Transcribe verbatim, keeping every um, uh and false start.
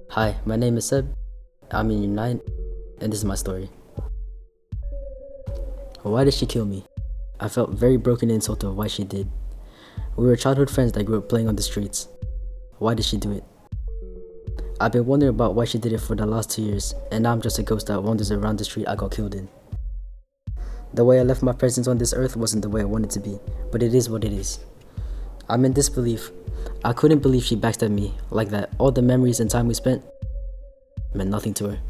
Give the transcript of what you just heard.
Hi, my name is Seb. I'm in Unite, and this is my story. Why did she kill me? I felt very broken and insulted of why she did. We were childhood friends that grew up playing on the streets. Why did she do it? I've been wondering about why she did it for the last two years, and now I'm just a ghost that wanders around the street I got killed in. The way I left my presence on this earth wasn't the way I wanted to be, but it is what it is. I'm in disbelief. I couldn't believe she backstabbed me like that. All the memories and time we spent meant nothing to her.